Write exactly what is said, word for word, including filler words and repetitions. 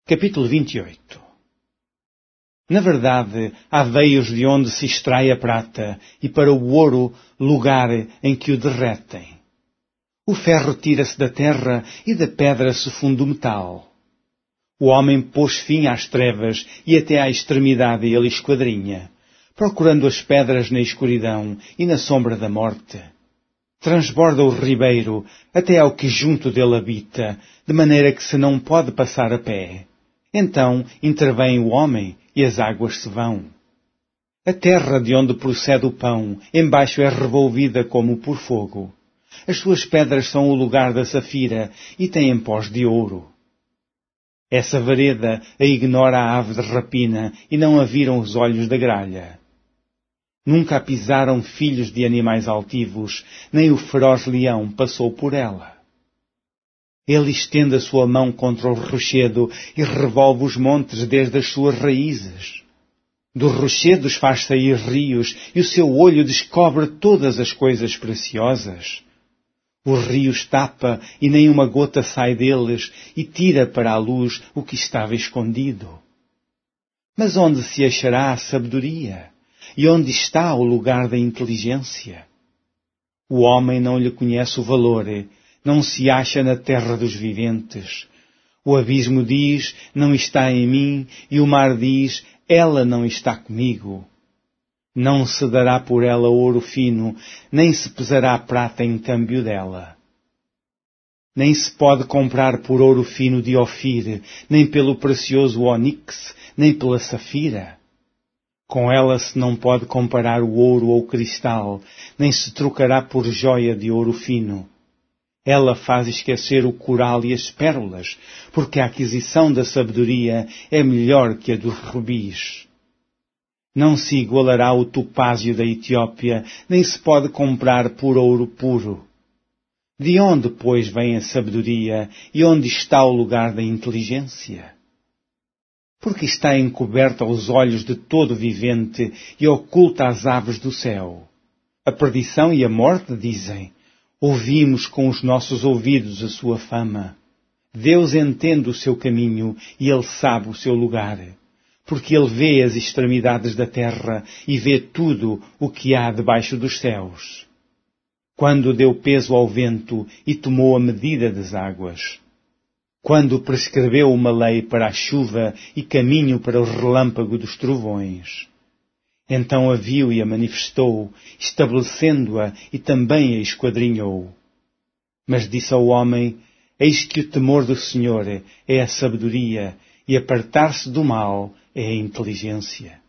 Capítulo vinte e oito. Na verdade, há veios de onde se extrai a prata, e para o ouro, lugar em que o derretem. O ferro tira-se da terra, e da pedra se funde o metal. O homem pôs fim às trevas, e até à extremidade ele esquadrinha, procurando as pedras na escuridão e na sombra da morte. Transborda o ribeiro até ao que junto dele habita, de maneira que se não pode passar a pé. Então intervém o homem, e as águas se vão. A terra de onde procede o pão, embaixo é revolvida como por fogo. As suas pedras são o lugar da safira, e têm pós de ouro. Essa vereda a ignora a ave de rapina, e não a viram os olhos da gralha. Nunca a pisaram filhos de animais altivos, nem o feroz leão passou por ela. Ele estende a sua mão contra o rochedo e revolve os montes desde as suas raízes. Dos rochedos faz sair rios, e o seu olho descobre todas as coisas preciosas. Os rios tapa, e nem uma gota sai deles, e tira para a luz o que estava escondido. Mas onde se achará a sabedoria? E onde está o lugar da inteligência? O homem não lhe conhece o valor, não se acha na terra dos viventes. O abismo diz, não está em mim, e o mar diz, ela não está comigo. Não se dará por ela ouro fino, nem se pesará prata em câmbio dela. Nem se pode comprar por ouro fino de Ofir, nem pelo precioso ónix, nem pela safira. Com ela se não pode comparar o ouro ou o cristal, nem se trocará por joia de ouro fino. Ela faz esquecer o coral e as pérolas, porque a aquisição da sabedoria é melhor que a dos rubis. Não se igualará o topázio da Etiópia, nem se pode comprar por ouro puro. De onde, pois, vem a sabedoria, e onde está o lugar da inteligência? Porque está encoberta aos olhos de todo vivente e oculta às aves do céu. A perdição e a morte dizem, ouvimos com os nossos ouvidos a sua fama. Deus entende o seu caminho e Ele sabe o seu lugar, porque Ele vê as extremidades da terra e vê tudo o que há debaixo dos céus. Quando deu peso ao vento e tomou a medida das águas. Quando prescreveu uma lei para a chuva e caminho para o relâmpago dos trovões. Então a viu e a manifestou, estabelecendo-a e também a esquadrinhou. Mas disse ao homem, eis que o temor do Senhor é a sabedoria, e apartar-se do mal é a inteligência.